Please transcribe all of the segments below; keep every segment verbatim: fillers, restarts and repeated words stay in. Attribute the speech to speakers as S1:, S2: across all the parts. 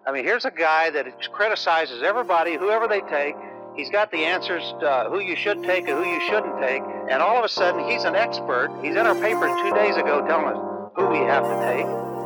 S1: I mean, here's a guy that criticizes everybody, whoever they take. He's got the answers to uh, who you should take and who you shouldn't take. And all of a sudden, he's an expert. He's in our papers two days ago telling us who we have to take.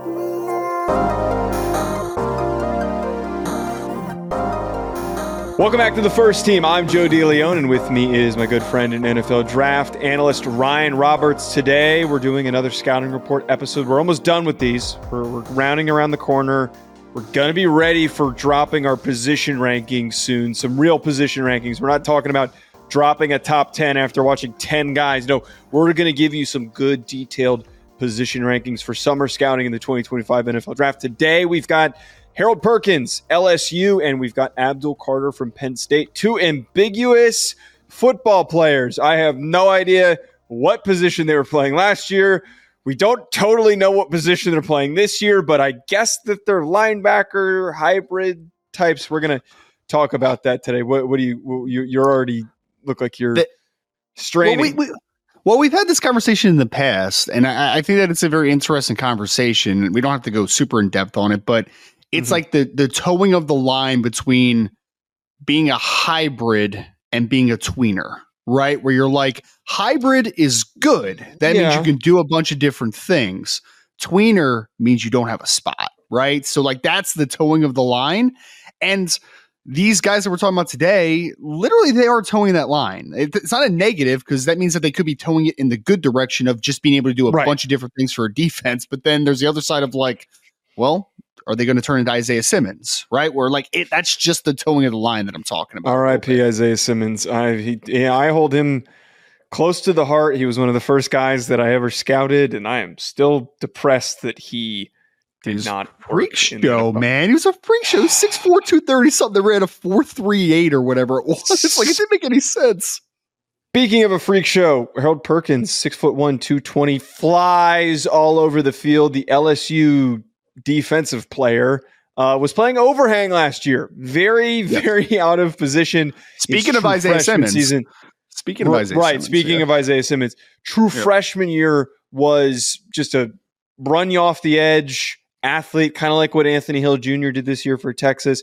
S2: Welcome back to The First Team. I'm Joe DeLeon, and with me is my good friend and N F L draft analyst Ryan Roberts. Today, we're doing another scouting report episode. We're almost done with these. We're, we're rounding around the corner. We're going to be ready for dropping our position rankings soon, some real position rankings. We're not talking about dropping a top ten after watching ten guys. No, we're going to give you some good detailed position rankings for summer scouting in the twenty twenty-five N F L Draft. Today, we've got Harold Perkins, L S U, and we've got Abdul Carter from Penn State, two ambiguous football players. I have no idea what position they were playing last year. We don't totally know what position they're playing this year, but I guess that they're linebacker hybrid types. We're going to talk about that today. What, what do you, you, you're already look like you're the, straining.
S3: Well, we, we, well, we've had this conversation in the past, and I, I think that it's a very interesting conversation. We don't have to go super in depth on it, but it's mm-hmm. like the, the towing of the line between being a hybrid and being a tweener. Right? Where you're like, hybrid is good. That yeah. means you can do a bunch of different things. Tweener means you don't have a spot, right? So like that's the towing of the line. And these guys that we're talking about today, literally they are towing that line. It, it's not a negative because that means that they could be towing it in the good direction of just being able to do a right. bunch of different things for a defense. But then there's the other side of like, well, are they going to turn into Isaiah Simmons, right? Where like it, that's just the towing of the line that I'm talking about.
S2: R I P Isaiah Simmons. I he, yeah, I hold him close to the heart. He was one of the first guys that I ever scouted, and I am still depressed that he did He's
S3: not freak show, man. He was a freak show. six four, two thirty something. They ran a four three eight or whatever it was. It's like it didn't make any sense.
S2: Speaking of a freak show, Harold Perkins, six foot one, two twenty, flies all over the field. The L S U defensive player uh, was playing overhang last year. Very, yes. very out of position.
S3: Speaking of Isaiah Simmons. Season. Speaking of
S2: R-
S3: Isaiah
S2: right,
S3: Simmons.
S2: Speaking
S3: yeah.
S2: of Isaiah Simmons. True yep. freshman year was just a run you off the edge athlete, kind of like what Anthony Hill Junior did this year for Texas.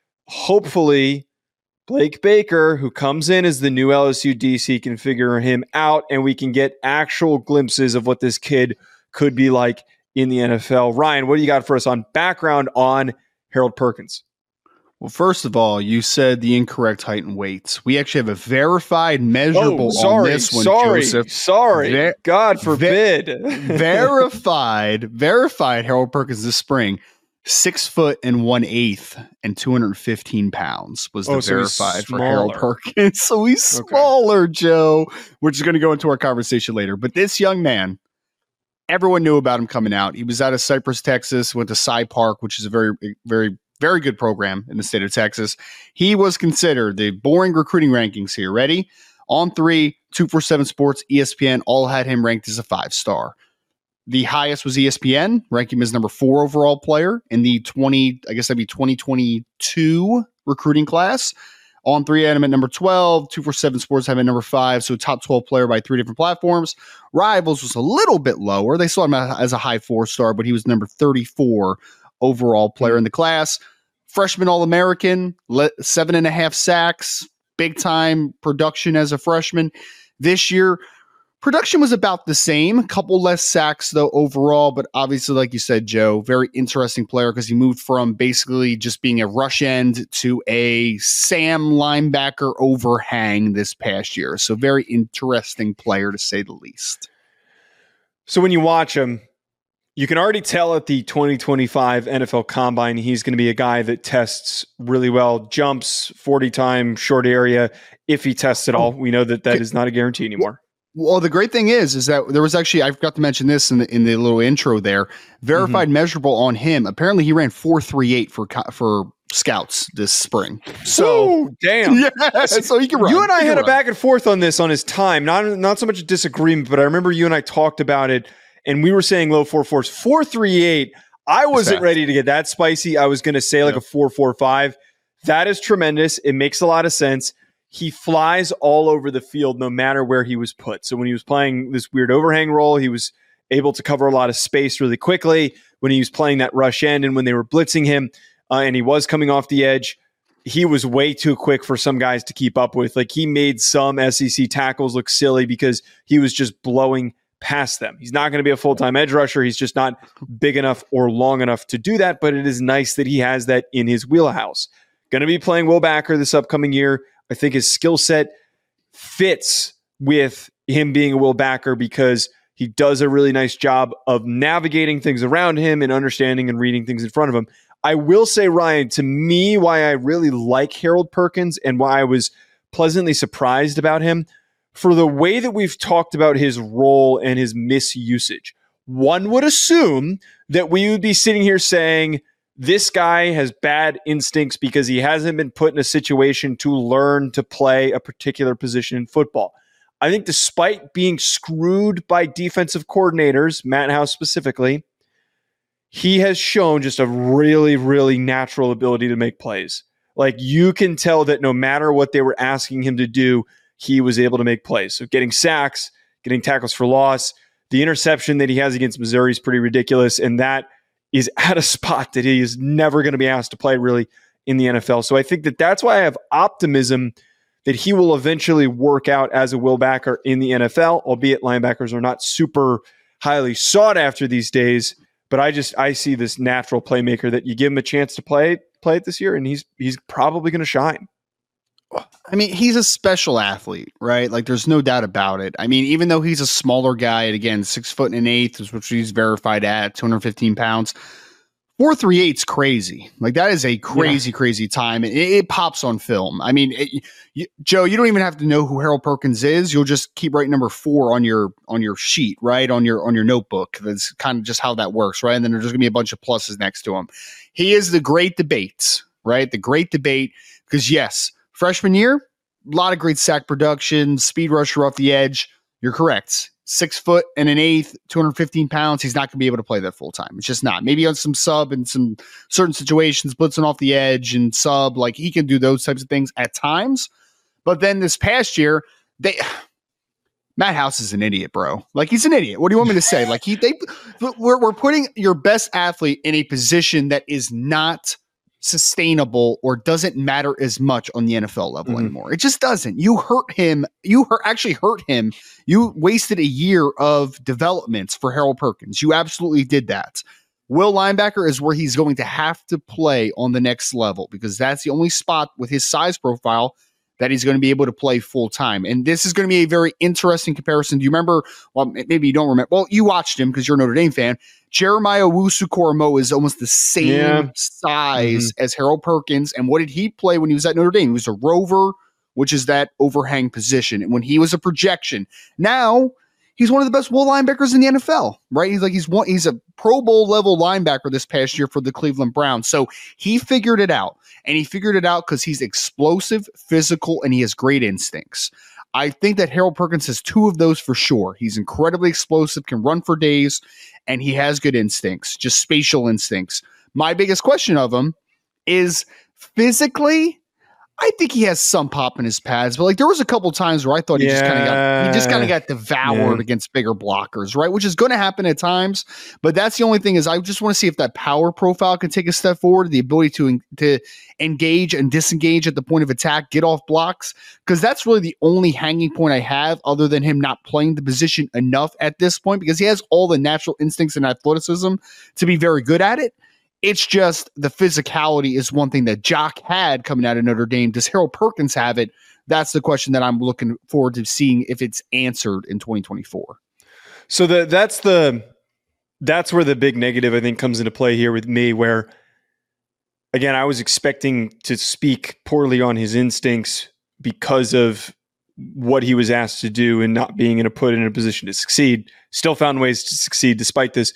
S2: Hopefully, Blake Baker, who comes in as the new L S U D C, can figure him out, and we can get actual glimpses of what this kid could be like in the N F L. Ryan, what do you got for us on background on Harold Perkins?
S3: Well, first of all, you said the incorrect height and weight. We actually have a verified measurable
S2: oh, sorry,
S3: on this one,
S2: sorry,
S3: Joseph.
S2: Sorry, Ver- God forbid.
S3: Ver- verified, verified Harold Perkins this spring, six foot and one eighth and two hundred fifteen pounds was the
S2: oh, so
S3: verified for Harold Perkins. So he's smaller, okay. Joe. We're just going to go into our conversation later. But this young man, everyone knew about him coming out. He was out of Cypress, Texas, went to Cy Park, which is a very, very, very good program in the state of Texas. He was considered the boring recruiting rankings here. Ready? On three, two forty-seven Sports, E S P N, all had him ranked as a five-star. The highest was E S P N, ranking him as number four overall player in the twenty, I guess that'd be twenty twenty-two recruiting class. On three, had him at number twelve. two forty-seven Sports had him at number five. So top twelve player by three different platforms. Rivals was a little bit lower. They saw him as a high four star, but he was number thirty-four overall player in the class. Freshman All-American, seven and a half sacks, big time production as a freshman. This year, production was about the same. A couple less sacks, though, overall. But obviously, like you said, Joe, very interesting player because he moved from basically just being a rush end to a Sam linebacker overhang this past year. So very interesting player, to say the least.
S2: So when you watch him, you can already tell at the twenty twenty-five N F L Combine, he's going to be a guy that tests really well, jumps forty time short area. If he tests at all, we know that that is not a guarantee anymore.
S3: Well, the great thing is, is that there was actually, I forgot to mention this in the in the little intro there, verified mm-hmm. measurable on him. Apparently, he ran four three eight for for scouts this spring. So
S2: Ooh, damn,
S3: yeah. So he can run.
S2: You and I
S3: he
S2: had a
S3: run.
S2: back and forth on this on his time. Not not so much a disagreement, but I remember you and I talked about it, and we were saying low four fours, four three eight. I wasn't ready to get that spicy. I was going to say like yeah. a four four five. That is tremendous. It makes a lot of sense. He flies all over the field no matter where he was put. So when he was playing this weird overhang role, he was able to cover a lot of space really quickly. When he was playing that rush end and when they were blitzing him, uh, and he was coming off the edge, he was way too quick for some guys to keep up with. Like, he made some S E C tackles look silly because he was just blowing past them. He's not going to be a full-time edge rusher. He's just not big enough or long enough to do that, but it is nice that he has that in his wheelhouse. Going to be playing Will Backer this upcoming year. I think his skill set fits with him being a Will Backer because he does a really nice job of navigating things around him and understanding and reading things in front of him. I will say, Ryan, to me, why I really like Harold Perkins and why I was pleasantly surprised about him, for the way that we've talked about his role and his misusage. One would assume that we would be sitting here saying, this guy has bad instincts because he hasn't been put in a situation to learn to play a particular position in football. I think despite being screwed by defensive coordinators, Matt House specifically, he has shown just a really, really natural ability to make plays. Like, you can tell that no matter what they were asking him to do, he was able to make plays. So getting sacks, getting tackles for loss, the interception that he has against Missouri is pretty ridiculous, and that is at a spot that he is never going to be asked to play really in the N F L. So I think that that's why I have optimism that he will eventually work out as a Will Backer in the N F L, albeit linebackers are not super highly sought after these days. But I just I see this natural playmaker that you give him a chance to play play it this year, and he's he's probably going to shine.
S3: I mean, he's a special athlete, right? Like, there's no doubt about it. I mean, even though he's a smaller guy, and again, six foot and an eighth, which he's verified at two hundred fifteen pounds, four three eight's crazy. Like, that is a crazy, yeah. crazy time. It, it pops on film. I mean, it, you, Joe, you don't even have to know who Harold Perkins is. You'll just keep writing number four on your on your sheet, right? On your on your notebook. That's kind of just how that works, right? And then there's going to be a bunch of pluses next to him. He is the great debate, right? The great debate, because yes, freshman year, a lot of great sack production, speed rusher off the edge. You're correct. Six foot and an eighth, two hundred fifteen pounds. He's not going to be able to play that full time. It's just not. Maybe on some sub and some certain situations, blitzing off the edge and sub, like, he can do those types of things at times. But then this past year, they Matt House is an idiot, bro. Like, he's an idiot. What do you want me to say? Like, he they we're we're putting your best athlete in a position that is not sustainable or doesn't matter as much on the N F L level mm-hmm. anymore. It just doesn't. You hurt him. You hurt, actually hurt him. You wasted a year of developments for Harold Perkins. You absolutely did that. Will linebacker is where he's going to have to play on the next level, because that's the only spot with his size profile that he's going to be able to play full time. And this is going to be a very interesting comparison. Do you remember? Well, maybe you don't remember. Well, you watched him because you're a Notre Dame fan. Jeremiah Owusu-Koramoah is almost the same yeah. size mm-hmm. as Harold Perkins. And what did he play when he was at Notre Dame? He was a rover, which is that overhang position. And when he was a projection, now he's one of the best will linebackers in the N F L, right? He's like, he's one, he's a Pro Bowl level linebacker this past year for the Cleveland Browns. So he figured it out, and he figured it out because he's explosive, physical, and he has great instincts. I think that Harold Perkins has two of those for sure. He's incredibly explosive, can run for days, and he has good instincts, just spatial instincts. My biggest question of him is physically, I think he has some pop in his pads, but like there was a couple times where I thought he yeah. just kind of got he just kind of got devoured yeah. against bigger blockers, right? Which is going to happen at times, but that's the only thing is I just want to see if that power profile can take a step forward, the ability to to engage and disengage at the point of attack, get off blocks, because that's really the only hanging point I have, other than him not playing the position enough at this point, because he has all the natural instincts and athleticism to be very good at it. It's just the physicality is one thing that Jock had coming out of Notre Dame. Does Harold Perkins have it? That's the question that I'm looking forward to seeing if it's answered in twenty twenty-four.
S2: So the, that's the that's where the big negative, I think, comes into play here with me, where, again, I was expecting to speak poorly on his instincts because of what he was asked to do and not being in a put in a position to succeed. Still found ways to succeed despite this.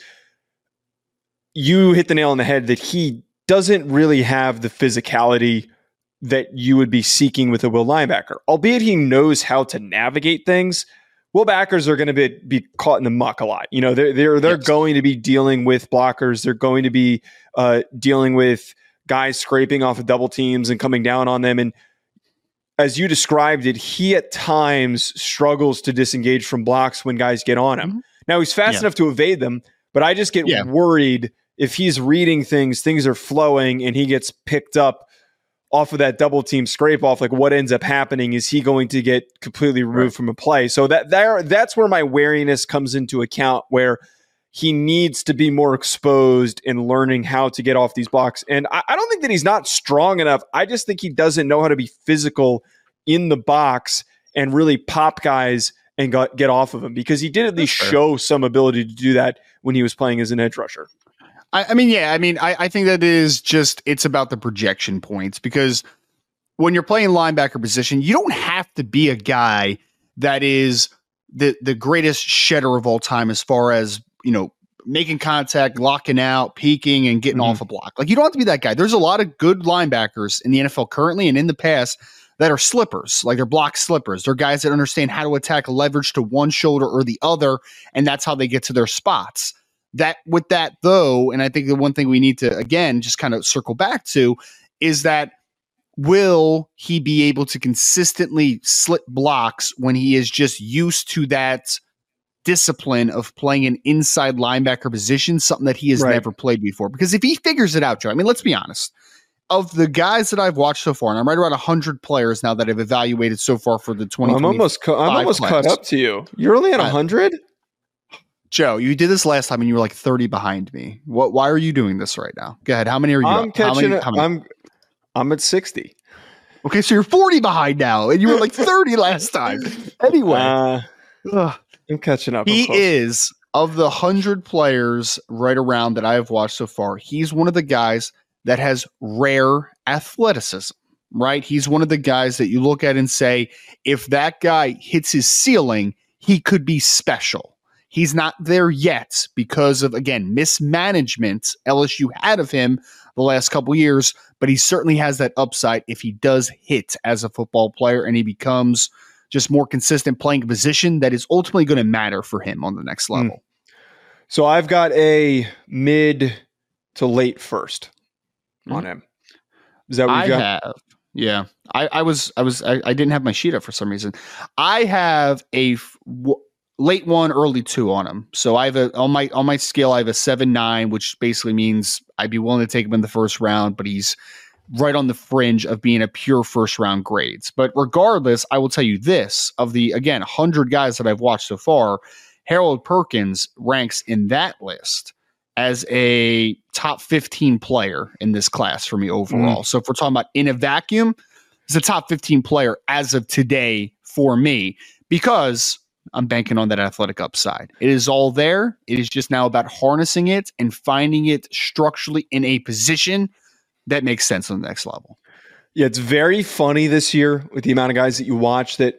S2: You hit the nail on the head that he doesn't really have the physicality that you would be seeking with a will linebacker. Albeit he knows how to navigate things, will backers are going to be, be caught in the muck a lot. You know, they're they're they're yes. going to be dealing with blockers. They're going to be uh, dealing with guys scraping off of double teams and coming down on them. And as you described it, he at times struggles to disengage from blocks when guys get on him. Mm-hmm. Now he's fast yeah. enough to evade them, but I just get yeah. worried if he's reading things, things are flowing, and he gets picked up off of that double team scrape off, like what ends up happening is he going to get completely removed right. from a play. So that there, that's where my wariness comes into account, where he needs to be more exposed in learning how to get off these blocks. And I, I don't think that he's not strong enough. I just think he doesn't know how to be physical in the box and really pop guys and got, get off of him, because he did at least
S3: That's
S2: show fair. some ability to do that when he was playing as an edge rusher.
S3: I, I mean, yeah, I mean, I, I think that is just, it's about the projection points, because when you're playing linebacker position, you don't have to be a guy that is the, the greatest shedder of all time as far as, you know, making contact, locking out, peeking, and getting mm-hmm. off a block. Like, you don't have to be that guy. There's a lot of good linebackers in the N F L currently and in the past that are slippers, like they're block slippers. They're guys that understand how to attack leverage to one shoulder or the other, and that's how they get to their spots. That with that though, and I think the one thing we need to, again, just kind of circle back to is that will he be able to consistently slip blocks when he is just used to that discipline of playing an inside linebacker position, something that he has right. never played before? Because if he figures it out, Joe, I mean, let's be honest. Of the guys that I've watched so far, and I'm right around one hundred players now that I've evaluated so far for the twenty twenty-five
S2: I'm almost, cu- I'm almost caught up to you. You're only at one hundred?
S3: Joe, you did this last time and you were like thirty behind me. What? Why are you doing this right now? Go ahead. How many are you?
S2: I'm
S3: up?
S2: catching
S3: many,
S2: it. I'm I'm at sixty.
S3: Okay, so you're forty behind now, and you were like thirty last time. Anyway,
S2: uh, I'm catching up.
S3: He is, of the one hundred players right around that I have watched so far, he's one of the guys that has rare athleticism, right? He's one of the guys that you look at and say, if that guy hits his ceiling, he could be special. He's not there yet because of, again, mismanagement L S U had of him the last couple years, but he certainly has that upside if he does hit as a football player and he becomes just more consistent playing a position that is ultimately going to matter for him on the next level. Mm.
S2: So I've got a mid to late first on him. Is that what you
S3: I
S2: got?
S3: have? Yeah, I, I was, I was, I, I didn't have my sheet up for some reason. I have a f- w- late one, early two on him. So I have a on my on my scale. I have a seven nine, which basically means I'd be willing to take him in the first round, but he's right on the fringe of being a pure first round grades. But regardless, I will tell you this: of the again one hundred guys that I've watched so far, Harold Perkins ranks in that list as a top fifteen player in this class for me overall. Mm. So if we're talking about in a vacuum, he's a top fifteen player as of today for me, because I'm banking on that athletic upside. It is all there. It is just now about harnessing it and finding it structurally in a position that makes sense on the next level.
S2: Yeah, it's very funny this year with the amount of guys that you watch that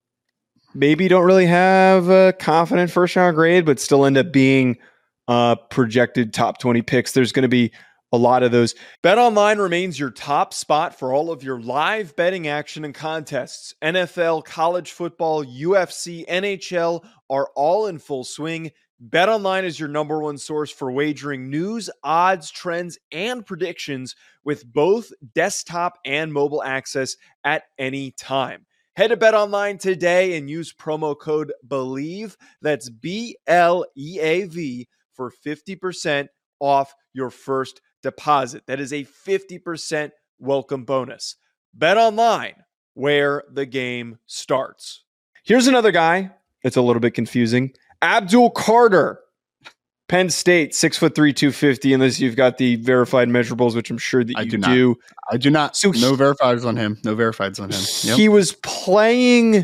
S2: maybe don't really have a confident first round grade, but still end up being Uh, projected top twenty picks. There's going to be a lot of those. BetOnline remains your top spot for all of your live betting action and contests. N F L, college football, U F C, N H L are all in full swing. BetOnline is your number one source for wagering news, odds, trends, and predictions with both desktop and mobile access at any time. Head to BetOnline today and use promo code BELIEVE. That's B L E A V for fifty percent off your first deposit. That is a fifty percent welcome bonus. BetOnline, where the game starts. Here's another guy that's a little bit confusing. Abdul Carter, Penn State, six foot three, two fifty, unless you've got the verified measurables, which I'm sure that you
S3: I do.
S2: do.
S3: Not. I do not.
S2: So
S3: no
S2: he,
S3: verifieds on him. No verifieds on him. Yep.
S2: He was playing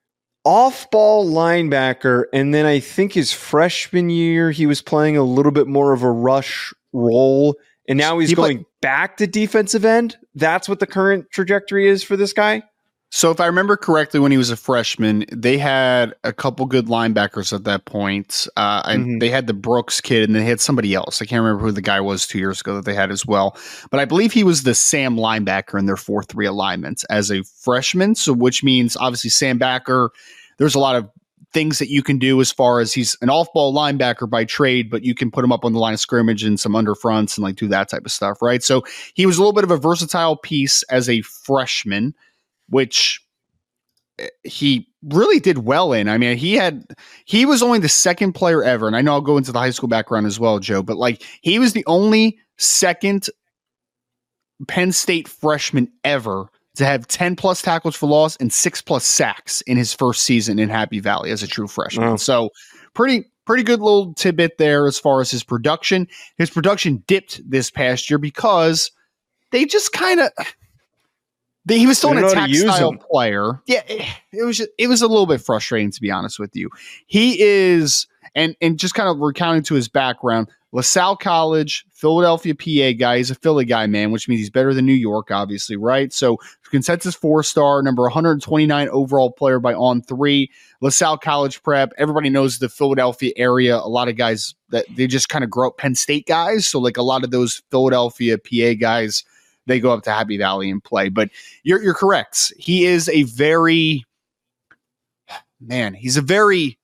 S2: off-ball linebacker, and then I think his freshman year he was playing a little bit more of a rush role, and now he's he going play- back to defensive end. That's what the current trajectory is for this guy?
S3: So if I remember correctly, when he was a freshman, they had a couple good linebackers at that point. Uh, and mm-hmm. they had the Brooks kid, and they had somebody else. I can't remember who the guy was two years ago that they had as well. But I believe he was the Sam linebacker in their four three alignment as a freshman. So which means obviously Sam backer, there's a lot of things that you can do as far as he's an off-ball linebacker by trade, but you can put him up on the line of scrimmage and some under fronts and like do that type of stuff, right? So he was a little bit of a versatile piece as a freshman, which he really did well in. I mean, he had he was only the second player ever, and I know I'll go into the high school background as well, Joe, but like he was the only second Penn State freshman ever to have ten plus tackles for loss and six plus sacks in his first season in Happy Valley as a true freshman.
S2: Wow.
S3: So pretty, pretty good little tidbit there as far as his production. His production dipped this past year because they just kind of, he was still an attack style player. Yeah. It, it was, just, it was a little bit frustrating, to be honest with you. He is, and, and just kind of recounting to his background, LaSalle College, Philadelphia, P A guy. He's a Philly guy, man, which means he's better than New York, obviously, right? So consensus four-star, number one hundred twenty-nine overall player by On three. LaSalle College prep. Everybody knows the Philadelphia area. A lot of guys that they just kind of grow up Penn State guys. So like a lot of those Philadelphia, P A guys, they go up to Happy Valley and play. But you're you're correct. He is a very, man, he's a very,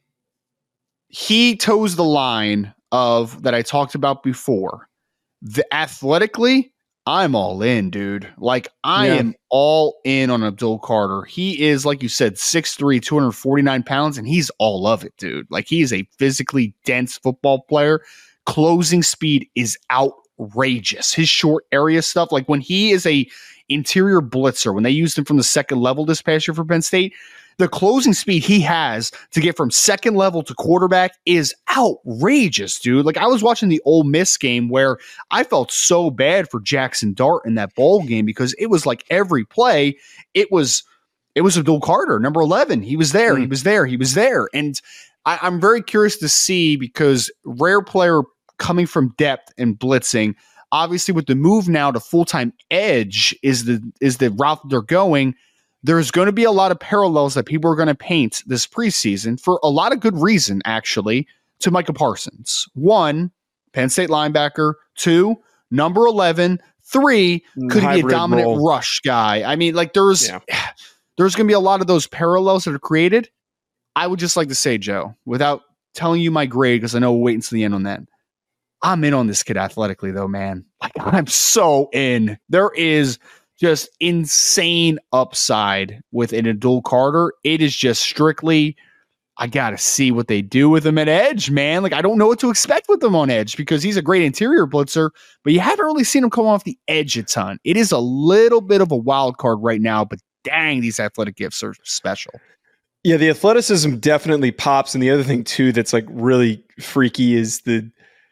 S3: he toes the line of that I talked about before. The athletically, I'm all in, dude. Like I yeah. am all in on Abdul Carter. He is, like you said, six three, two hundred forty-nine pounds, and he's all of it, dude. Like he is a physically dense football player. Closing speed is outrageous. His short area stuff, like when he is a interior blitzer, when they used him from the second level this past year for Penn State, the closing speed he has to get from second level to quarterback is outrageous, dude. Like I was watching the Ole Miss game where I felt so bad for Jackson Dart in that bowl game because it was like every play, it was it was Abdul Carter, number eleven. He was there, mm. he was there, he was there. And I, I'm very curious to see because rare player coming from depth and blitzing, obviously with the move now to full-time edge is the is the route that they're going. There's going to be a lot of parallels that people are going to paint this preseason for a lot of good reason, actually, to Micah Parsons. One, Penn State linebacker. Two, number eleven. Three, could he be a dominant role. rush guy? I mean, like there's yeah. there's going to be a lot of those parallels that are created. I would just like to say, Joe, without telling you my grade, because I know we'll wait until the end on that. I'm in on this kid athletically, though, man. Like I'm so in. There is just insane upside with an Abdul Carter. It is just strictly, I got to see what they do with him at edge, man. Like, I don't know what to expect with him on edge because he's a great interior blitzer, but you haven't really seen him come off the edge a ton. It is a little bit of a wild card right now, but dang, these athletic gifts are special.
S2: Yeah, the athleticism definitely pops. And the other thing, too, that's like really freaky is the,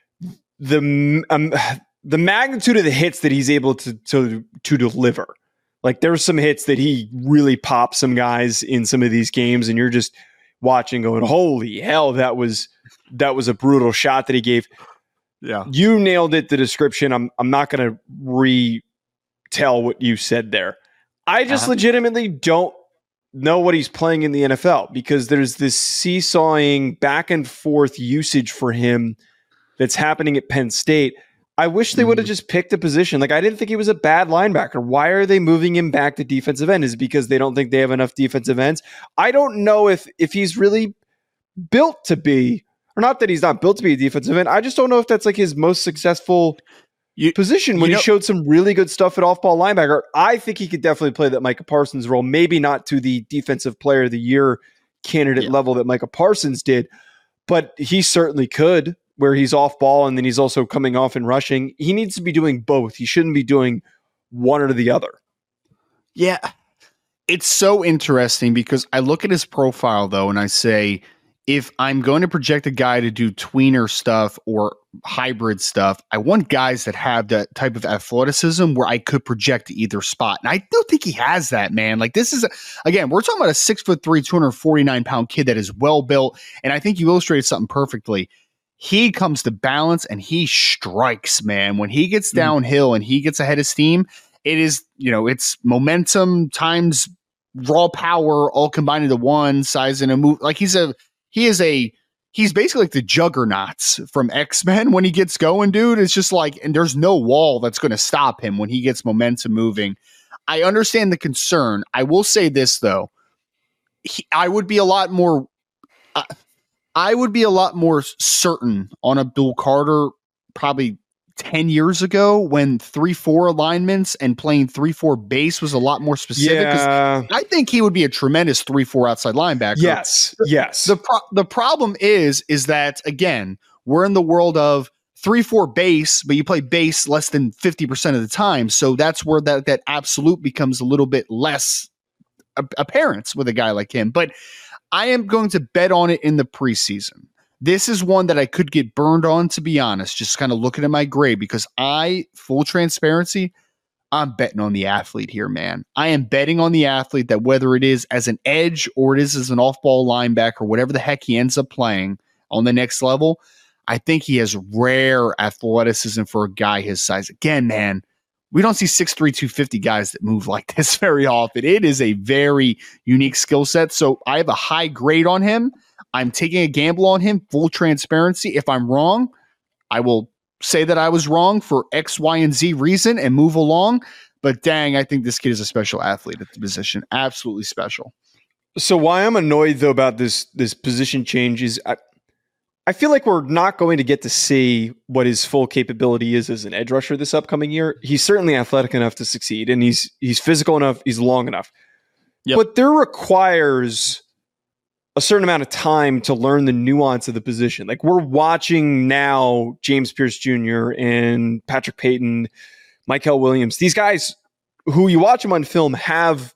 S2: the, um, the magnitude of the hits that he's able to, to to deliver. Like there's some hits that he really pops some guys in some of these games, and you're just watching going, holy hell, that was that was a brutal shot that he gave.
S3: Yeah.
S2: You nailed it, the description. I'm I'm not gonna retell what you said there. I just uh-huh. legitimately don't know what he's playing in the N F L because there's this seesawing back and forth usage for him that's happening at Penn State. I wish they would have just picked a position. Like, I didn't think he was a bad linebacker. Why are they moving him back to defensive end? Is it because they don't think they have enough defensive ends? I don't know if if he's really built to be, or not that he's not built to be a defensive end. I just don't know if that's like his most successful you, position when you know, he showed some really good stuff at off-ball linebacker. I think he could definitely play that Micah Parsons role, maybe not to the defensive player of the year candidate yeah. level that Micah Parsons did, but he certainly could. Where he's off ball and then he's also coming off and rushing. He needs to be doing both. He shouldn't be doing one or the other.
S3: Yeah. It's so interesting because I look at his profile though, and I say, if I'm going to project a guy to do tweener stuff or hybrid stuff, I want guys that have that type of athleticism where I could project to either spot. And I do think he has that, man. Like this is, a, again, we're talking about a six foot three, two hundred forty-nine pound kid that is well built. And I think you illustrated something perfectly. He comes to balance and he strikes, man. When he gets downhill and he gets ahead of steam, it is, you know, it's momentum times raw power all combined into one size and a move. Like he's a, he is a, he's basically like the Juggernauts from X-Men when he gets going, dude. It's just like, and there's no wall that's going to stop him when he gets momentum moving. I understand the concern. I will say this though. He, I would be a lot more, uh, I would be a lot more certain on Abdul Carter probably ten years ago when three four alignments and playing three four base was a lot more specific.
S2: Yeah.
S3: I think he would be a tremendous three four outside linebacker.
S2: Yes. Yes.
S3: The pro- the problem is is that, again, we're in the world of three four base, but you play base less than fifty percent of the time. So that's where that that absolute becomes a little bit less a- apparent with a guy like him. But I am going to bet on it in the preseason. This is one that I could get burned on, to be honest, just kind of looking at my grade, because I, full transparency, I'm betting on the athlete here, man. I am betting on the athlete that whether it is as an edge or it is as an off-ball linebacker, whatever the heck he ends up playing on the next level, I think he has rare athleticism for a guy his size. Again, man, we don't see six three, two fifty guys that move like this very often. It is a very unique skill set. So I have a high grade on him. I'm taking a gamble on him, full transparency. If I'm wrong, I will say that I was wrong for X, Y, and Z reason and move along. But dang, I think this kid is a special athlete at the position. Absolutely special.
S2: So why I'm annoyed, though, about this this position change is I, I feel like we're not going to get to see what his full capability is as an edge rusher this upcoming year. He's certainly athletic enough to succeed, and he's he's physical enough, he's long enough. Yep. But there requires a certain amount of time to learn the nuance of the position. Like, we're watching now James Pierce Junior and Patrick Payton, Mykel Williams. These guys who you watch them on film have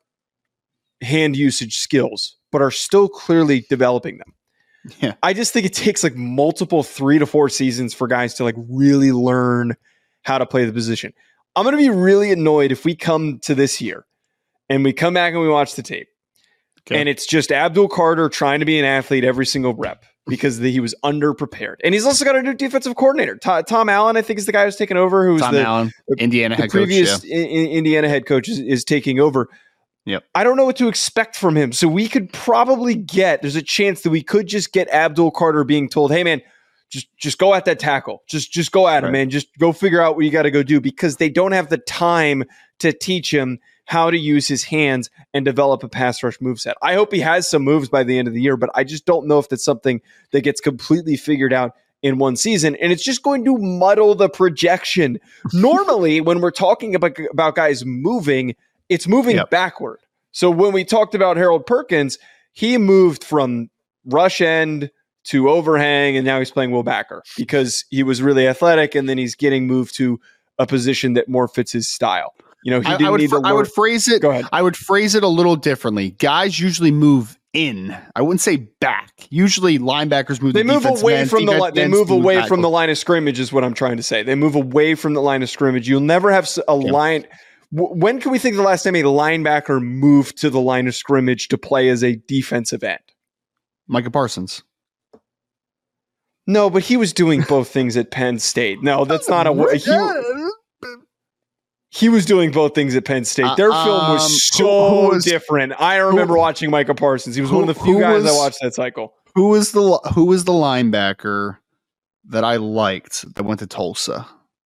S2: hand usage skills, but are still clearly developing them.
S3: Yeah.
S2: I just think it takes like multiple three to four seasons for guys to like really learn how to play the position. I'm going to be really annoyed if we come to this year and we come back and we watch the tape. Okay. And it's just Abdul Carter trying to be an athlete every single rep because the, he was underprepared. And he's also got a new defensive coordinator. Tom, Tom Allen, I think, is the guy who's taking over. Who's
S3: Tom
S2: the,
S3: Allen,
S2: the
S3: Indiana
S2: the
S3: head
S2: previous
S3: coach. Yeah.
S2: in, Indiana head coach is, is taking over.
S3: Yep.
S2: I don't know what to expect from him. So we could probably get, there's a chance that we could just get Abdul Carter being told, hey, man, just just go at that tackle. Just, just go at him,
S3: right.
S2: man. Just go figure out what you got to go do, because they don't have the time to teach him how to use his hands and develop a pass rush moveset. I hope he has some moves by the end of the year, but I just don't know if that's something that gets completely figured out in one season. And it's just going to muddle the projection. Normally, when we're talking about, about guys moving, it's moving yep. backward. So when we talked about Harold Perkins, he moved from rush end to overhang, and now he's playing Will Backer because he was really athletic, and then he's getting moved to a position that more fits his style. You know, he didn't
S3: I, I would
S2: need
S3: fr-
S2: to
S3: I would phrase it.
S2: Go ahead.
S3: I would phrase it a little differently. Guys usually move in. I wouldn't say back. Usually linebackers move.
S2: They
S3: the
S2: move away
S3: ends,
S2: from the line. They move away back. from the line of scrimmage. Is what I'm trying to say. They move away from the line of scrimmage. You'll never have a yeah. line. W- when can we think the last time a linebacker moved to the line of scrimmage to play as a defensive end?
S3: Micah Parsons.
S2: No, but he was doing both things at Penn State. No, that's not a. He, He was doing both things at Penn State. Their uh, film was um, so who, who was, different. I remember who, watching Micah Parsons. He was who, one of the few guys was, I watched that cycle.
S3: Who was the who was the linebacker that I liked that went to Tulsa?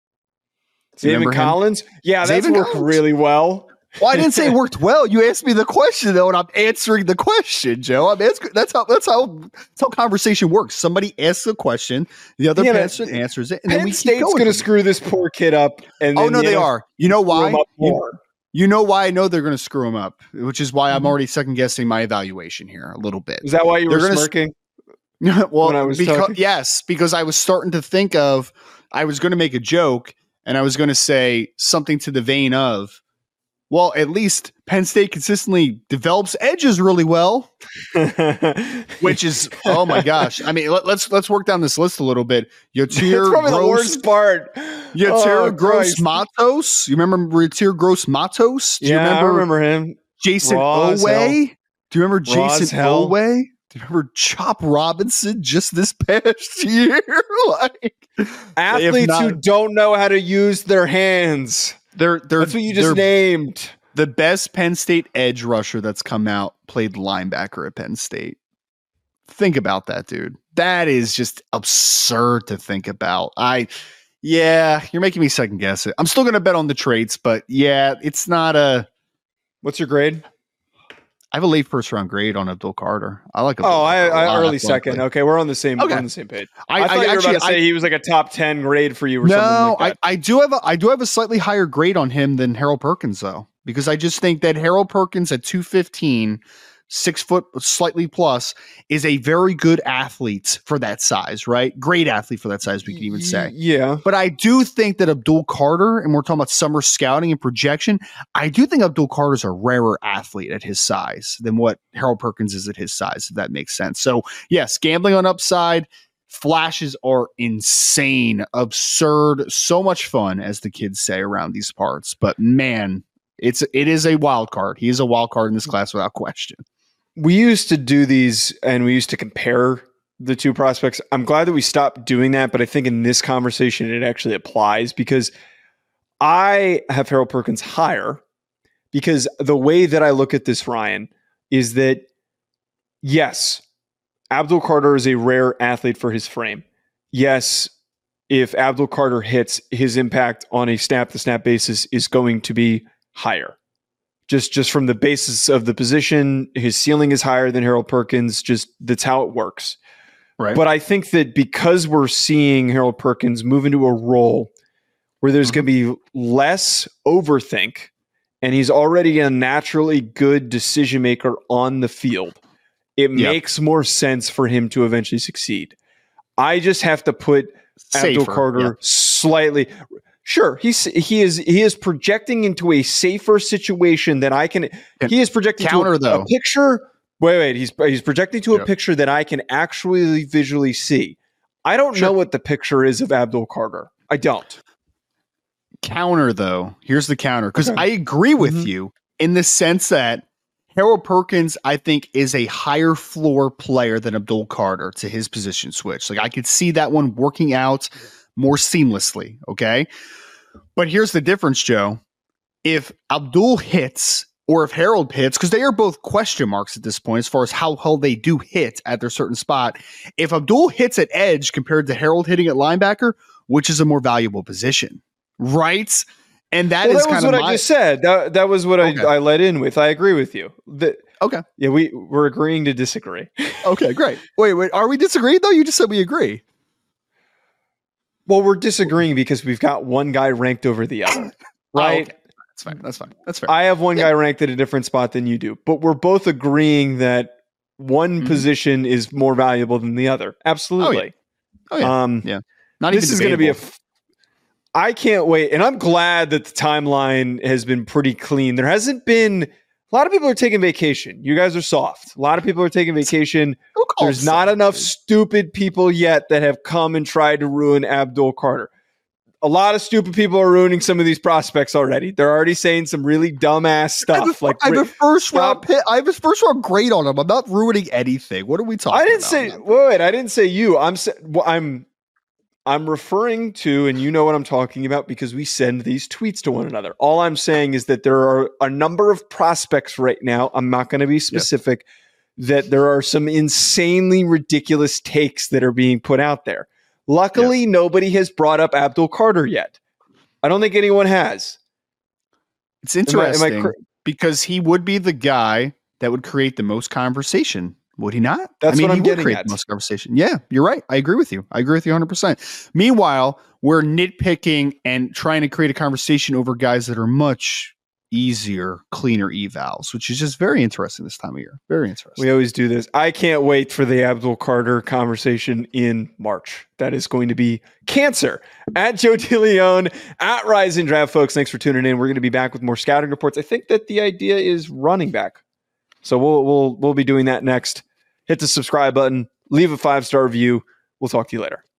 S2: David Collins? Him? Yeah, that's David worked Collins? really well.
S3: Well, I didn't say it worked well. You asked me the question though, and I'm answering the question, Joe. I'm answering, that's how that's how that's how conversation works. Somebody asks a question, the other yeah, person answers it, and
S2: Penn
S3: then we
S2: State's
S3: keep going.
S2: going to screw this poor kid up. And
S3: oh
S2: then
S3: no,
S2: the
S3: they are. You know why?
S2: You,
S3: you know why I know they're going to screw him up, which is why I'm already second guessing my evaluation here a little bit.
S2: Is that why you
S3: they're
S2: were smirking?
S3: well, when I was because, yes, because I was starting to think of. I was going to make a joke, and I was going to say something to the vein of. Well, at least Penn State consistently develops edges really well, which is, oh my gosh. I mean, let, let's let's work down this list a little bit. Yatir
S2: That's probably
S3: Gross,
S2: the worst part.
S3: Yatir oh, Gross Matos. You remember Yatir Gross Matos? Do
S2: yeah,
S3: you remember
S2: I remember him.
S3: Jason Owe? Do you remember Jason Owe? Do you remember Chop Robinson just this past year? like
S2: Athletes not, who don't know how to use their hands.
S3: They're, they're,
S2: that's what you just named.
S3: The best Penn State edge rusher that's come out played linebacker at Penn State. Think about that, dude. That is just absurd to think about. I, yeah, you're making me second guess it. I'm still going to bet on the traits, but yeah, it's not a.
S2: What's your grade?
S3: I have a late first round grade on Abdul Carter. I like Abdul
S2: Oh, I,
S3: Carter a
S2: I
S3: lot,
S2: early
S3: athletically.
S2: second. Okay, we're on the same.
S3: Okay.
S2: We're on the same page.
S3: I,
S2: I thought
S3: I
S2: you were
S3: actually,
S2: about to say
S3: I,
S2: he was like a top ten grade for you or
S3: no,
S2: something like that.
S3: I, I do have a I do have a slightly higher grade on him than Harold Perkins though, because I just think that Harold Perkins at two fifteen, six foot slightly plus, is a very good athlete for that size, right? Great athlete for that size, we can even say.
S2: Yeah.
S3: But I do think that Abdul Carter, and we're talking about summer scouting and projection, I do think Abdul Carter's a rarer athlete at his size than what Harold Perkins is at his size, if that makes sense. So, yes, gambling on upside, flashes are insane, absurd, so much fun, as the kids say around these parts. But man, it's it is a wild card. He is a wild card in this class without question.
S2: We used to do these and we used to compare the two prospects. I'm glad that we stopped doing that, but I think in this conversation it actually applies because I have Harold Perkins higher because the way that I look at this, Ryan, is that yes, Abdul Carter is a rare athlete for his frame. Yes, if Abdul Carter hits, his impact on a snap-to-snap basis is going to be higher. Just just from the basis of the position, his ceiling is higher than Harold Perkins. Just that's how it works.
S3: Right.
S2: But I think that because we're seeing Harold Perkins move into a role where there's mm-hmm. going to be less overthink, and he's already a naturally good decision maker on the field, it yep. makes more sense for him to eventually succeed. I just have to put Safer, Abdul Carter yeah. slightly. Sure, he's he is he is projecting into a safer situation that I can. He is projecting
S3: counter
S2: to a,
S3: though.
S2: a picture. Wait, wait. He's he's projecting to a
S3: yep.
S2: picture that I can actually visually see. I don't sure. know what the picture is of Abdul Carter. I don't.
S3: Counter though. Here's the counter because
S2: okay.
S3: I agree with
S2: mm-hmm.
S3: you in the sense that Harold Perkins, I think, is a higher floor player than Abdul Carter to his position switch. Like I could see that one working out more seamlessly. Okay. But here's the difference, Joe. If Abdul hits or if Harold hits, because they are both question marks at this point as far as how well they do hit at their certain spot. If Abdul hits at edge compared to Harold hitting at linebacker, which is a more valuable position, right? And that
S2: well,
S3: is
S2: that
S3: kind
S2: was
S3: of
S2: what
S3: my,
S2: I just said. That that was what
S3: okay.
S2: I, I led in with. I agree with you. The,
S3: okay.
S2: Yeah, we, we're agreeing to disagree.
S3: Okay, great. Wait, wait. Are we disagreeing, though? You just said we agree.
S2: Well, we're disagreeing because we've got one guy ranked over the other, right?
S3: Oh, okay. That's fine. That's fine. That's fair.
S2: I have one
S3: yeah.
S2: guy ranked at a different spot than you do, but we're both agreeing that one mm-hmm. position is more valuable than the other. Absolutely.
S3: Oh, yeah. Oh, yeah.
S2: Um,
S3: yeah. Not
S2: this
S3: even
S2: is going to be a. F- I can't wait, and I'm glad that the timeline has been pretty clean. There hasn't been. A lot of people are taking vacation. You guys are soft. A lot of people are taking vacation. There's not enough stupid people yet that have come and tried to ruin Abdul Carter. A lot of stupid people are ruining some of these prospects already. They're already saying some really dumbass stuff.
S3: I have a,
S2: like
S3: I have a first round pick. I have a first round grade on him. I'm not ruining anything. What are we talking about?
S2: I didn't
S3: about?
S2: say. Wait, wait, I didn't say you. I'm. Well, I'm. I'm referring to, and you know what I'm talking about because we send these tweets to one another. All I'm saying is that there are a number of prospects right now. I'm not going to be specific. Yep. That there are some insanely ridiculous takes that are being put out there. Luckily, yes. nobody has brought up Abdul Carter yet. I don't think anyone has.
S3: It's interesting
S2: am I, am I cr-
S3: because he would be the guy that would create the most conversation. Would he not?
S2: That's
S3: I mean,
S2: what I'm
S3: he would
S2: getting
S3: create
S2: at.
S3: The most conversation. Yeah, you're right. I agree with you. I agree with you one hundred percent. Meanwhile, we're nitpicking and trying to create a conversation over guys that are much easier, cleaner evals, which is just very interesting this time of year. Very interesting.
S2: We always do this. I can't wait for the Abdul Carter conversation in March. That is going to be cancer. At Joe DeLeon, at Rising Draft, folks. Thanks for tuning in. We're going to be back with more scouting reports. I think that the idea is running back. So we'll we'll we'll be doing that next. Hit the subscribe button, leave a five-star review. We'll talk to you later.